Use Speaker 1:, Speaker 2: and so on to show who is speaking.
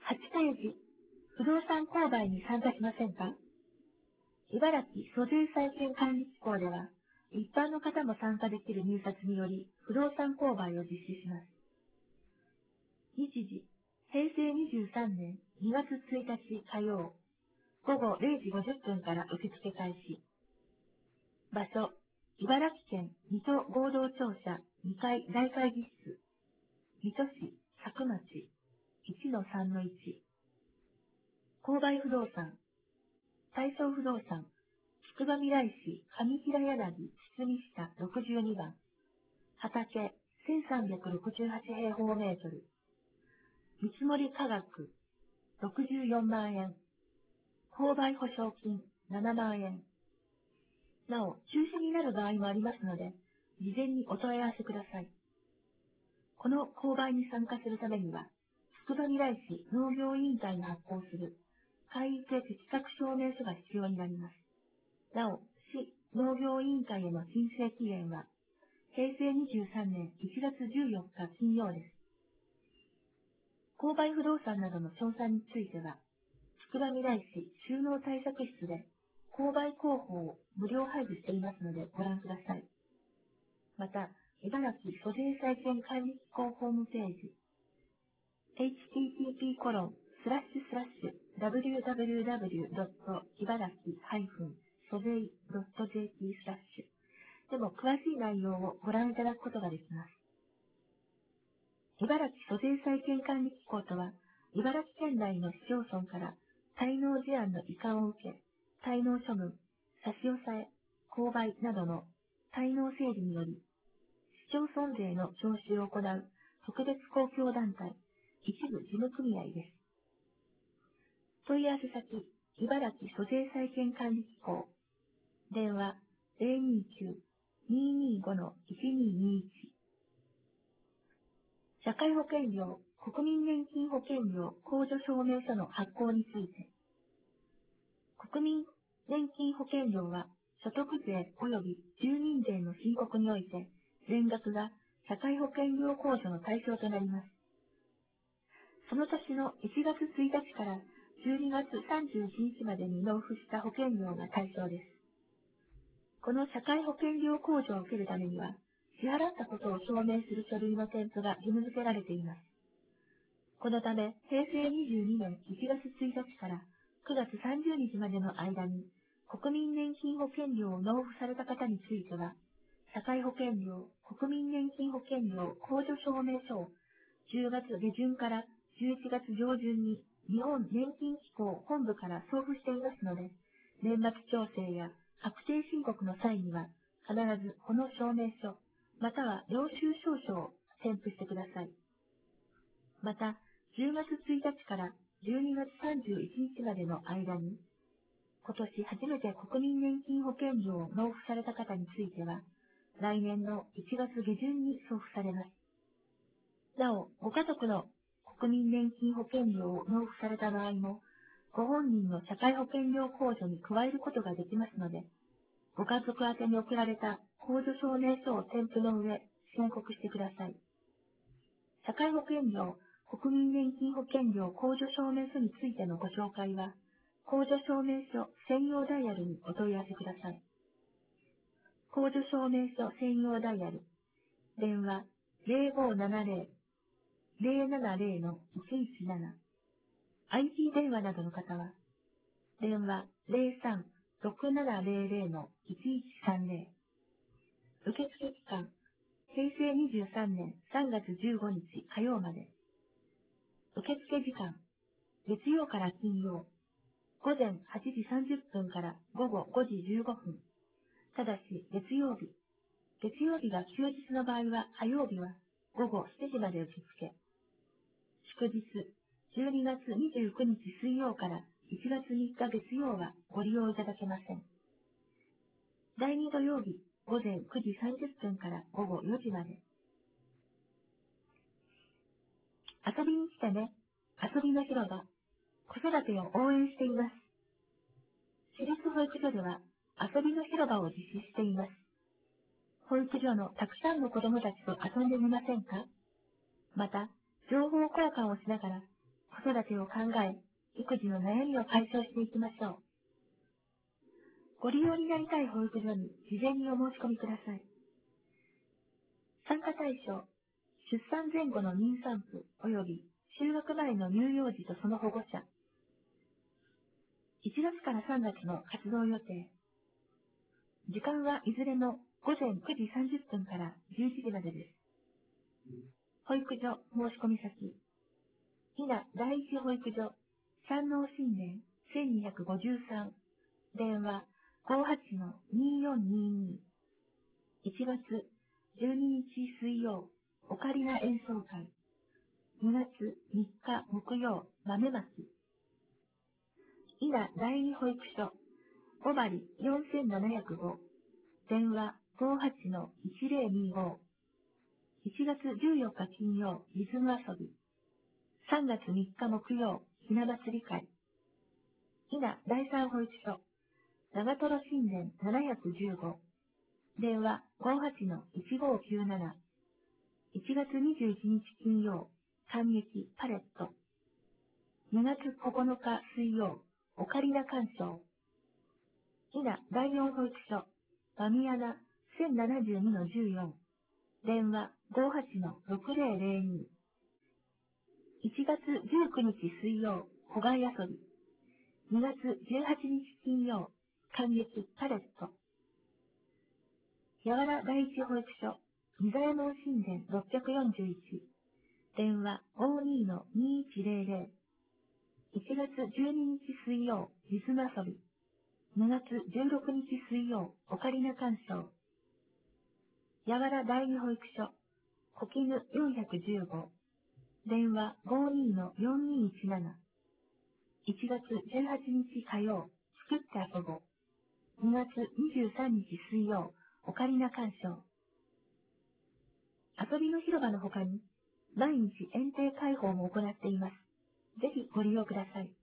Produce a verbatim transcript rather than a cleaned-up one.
Speaker 1: はちページ、不動産購買に参加しませんか？茨城租税債権管理機構では、一般の方も参加できる入札により、不動産購買を実施します。日時、へいせいにじゅうさんねんにがつついたち火曜、ごごれいじごじゅっぷんから受付開始。場所、茨城県水戸合同庁舎にかい大会議室、水戸市佐久町 いちのさんのいち。購買不動産、大正不動産、つくばみらい市上平柳堤下ろくじゅうにばん。畑せんさんびゃくろくじゅうはちへいほうメートル。見積もり価格ろくじゅうよんまんえん。購買保証金ななまんえん。なお、中止になる場合もありますので、事前にお問い合わせください。この購買に参加するためには、つくばみらい市農業委員会が発行する会員制適格証明書が必要になります。なお、市農業委員会への申請期限は、へいせいにじゅうさんねんいちがつじゅうよっか金曜です。購買不動産などの詳細については、つくばみらい市収納対策室で購買広報を無料配布していますのでご覧ください。また、茨城租税債権管理機構ホームページ、エイチティーティーピーコロンスラッシュスラッシュダブリューダブリューダブリュードット茨城租税ドットジェーピースラッシュでも詳しい内容をご覧いただくことができます。茨城租税債権管理機構とは、茨城県内の市町村から滞納事案の移管を受け、滞納処分、差し押さえ、購買などの滞納整理により、市町村税の徴収を行う特別公共団体、一部事務組合です。問い合わせ先、茨城租税債権管理機構。電話ゼロにきゅう にーにーご いちにーにーいち。社会保険料、国民年金保険料控除証明書の発行について。国民年金保険料は所得税及び住民税の申告において、全額が社会保険料控除の対象となります。その年のいちがつついたちからじゅうにがつさんじゅういちにちまでに納付した保険料が対象です。この社会保険料控除を受けるためには、支払ったことを証明する書類の添付が義務付けられています。このため、へいせいにじゅうにねんいちがつついたちからくがつさんじゅうにちまでの間に、国民年金保険料を納付された方については、社会保険料、国民年金保険料控除証明書をじゅうがつげじゅんからじゅういちがつ上旬に日本年金機構本部から送付していますので、年末調整や確定申告の際には、必ずこの証明書、または領収証書を添付してください。また、じゅうがつついたちからじゅうにがつさんじゅういちにちまでの間に、今年初めて国民年金保険料を納付された方については、来年のいちがつげじゅんに送付されます。なお、ご家族の国民年金保険料を納付された場合も、ご本人の社会保険料控除に加えることができますので、ご家族宛てに送られた控除証明書を添付の上、申告してください。社会保険料、国民年金保険料控除証明書についてのご紹介は、控除証明書専用ダイヤルにお問い合わせください。控除証明書専用ダイヤル、電話ゼロごーななゼロ ゼロななゼロ いちいちなな、アイティー 電話などの方は、電話ゼロさん ろくななゼロゼロ いちいちさんゼロ、受付期間、へいせいにじゅうさんねんさんがつじゅうごにち火曜まで。受付時間、月曜から金曜、ごぜんはちじさんじゅっぷんからごごごじじゅうごふん。ただし、月曜日。月曜日が休日の場合は、火曜日はごごしちじまで受付。祝日、じゅうにがつにじゅうくにち水曜からいちがつみっか月曜はご利用いただけません。だいに土曜日、ごぜんくじさんじゅっぷんからごごよじまで。遊びに来てね。遊びの広場。子育てを応援しています。私立保育所では遊びの広場を実施しています。保育所のたくさんの子供たちと遊んでみませんか？また、情報交換をしながら子育てを考え、育児の悩みを解消していきましょう。ご利用になりたい保育所に事前にお申し込みください。参加対象、出産前後の妊産婦及び就学前の乳幼児とその保護者。いちがつからさんがつの活動予定。時間はいずれもごぜんくじさんじゅっぷんからじゅういちじまでです。保育所申し込み先。伊那第一保育所、山王新年せんにひゃくごじゅうさん。電話ごはちのによんにに。いちがつじゅうににち水曜、オカリナ演奏会。にがつみっか木曜、豆まき。伊那第二保育所、小針よんせんななひゃくご。電話ごはちのいちぜろにご。いちがつじゅうよっか金曜、リズム遊び。さんがつみっか木曜、ひな祭り会。伊那第三保育所、長瀞新年ななひゃくじゅうご。電話ごはちのいちごきゅうなな。いちがつにじゅういちにち金曜、感激パレット。にがつここのか水曜、オカリナ鑑賞。伊那第四保育所、バミアナせんななじゅうにのじゅうよん。電話ごはちのろくぜろぜろに。いちがつじゅうくにち水曜、户外遊び。にがつじゅうはちにち金曜、感激パレット。やわら第一保育所、御座山神殿ろっぴゃくよんじゅういち。電話ごにのにいちぜろぜろ。いちがつじゅうににち水曜、リズム遊び。にがつじゅうろくにち水曜、オカリナ鑑賞。やわら第二保育所、小絹よんひゃくじゅうご。電話ごにのよんにいちなな。いちがつじゅうはちにち火曜、作って遊ぼう。にがつにじゅうさんにち水曜、オカリナ鑑賞。遊びの広場の他に、毎日園庭開放も行っています。ぜひご利用ください。